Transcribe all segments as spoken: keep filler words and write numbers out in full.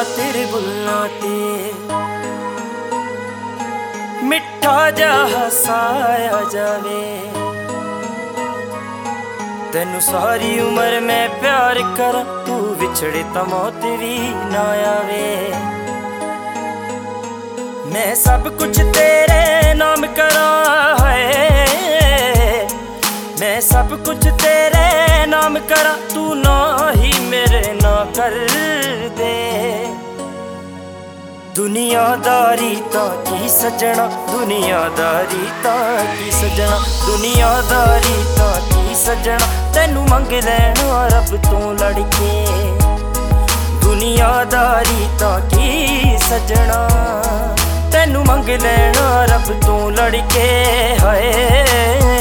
तेरे बुल्लां ते मिठा जा हसाया जावे। तेनू सारी उम्र मैं प्यार करा, तू विछड़े तां मौत भी ना आवे। मैं सब कुछ तेरे नाम करा है, मैं सब कुछ तेरे नाम करा, तू ना ही मेरे ना कर दे। दुनियादारी तां की सजना, दुनियादारी तां की सजना, दुनियादारी तां की सजना, तेनू मंग लैना रब तों लड़के। दुनियादारी तां की सजना, तेनू मंग लैना रब तों लड़के। हाय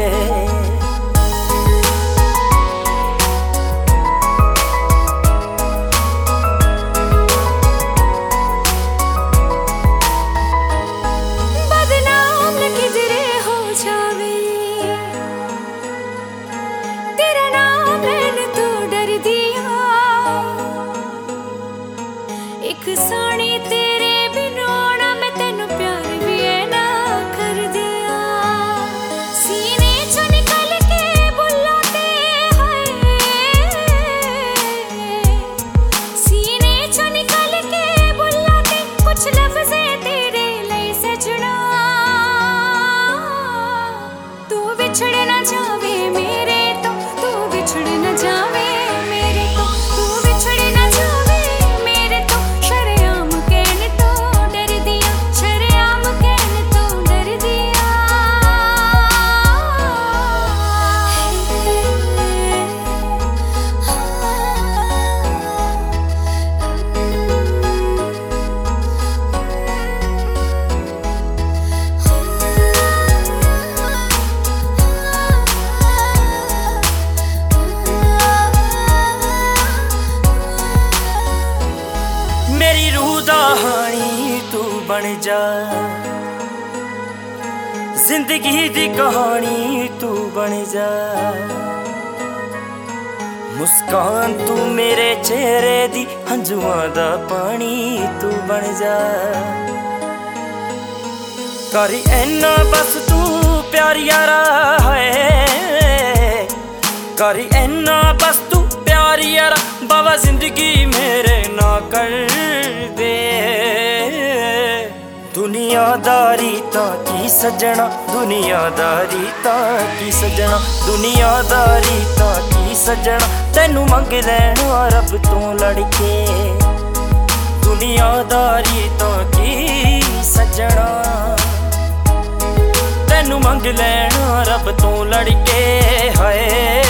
एक सानी तेरे बिना ना मैं तेनू प्यार भी है ना कर दिया। सीने चो निकल के बुलाते हैं, सीने चो निकल के बुलाते कुछ लफ्ज़ तेरे लिए सजना। तू बिछड़ ना जावे मेरे तो, तू बिछड़ ना जावे मेरे तो, तू बिछड़ ना जावे मेरे तो। मेरी रूह दा हानी तू बन जा, जिंदगी दी कहानी तू बन जा। मुस्कान तू मेरे चेहरे दी, हंजुआं दा पानी तू बन जा। करी ऐना बस तू प्यार यारा है, करी ऐना बस तू प्यार यारा, बाबा जिंदगी मेरे ना कर दे। दुनियादारी तां की सजना, दुनियादारी तां की सजना, दुनियादारी तां की सजना, तेनू मंग लैना रब तों लड़के। दुनियादारी तां की सजना, तेनू मंग लैना रब तों लड़के। हाय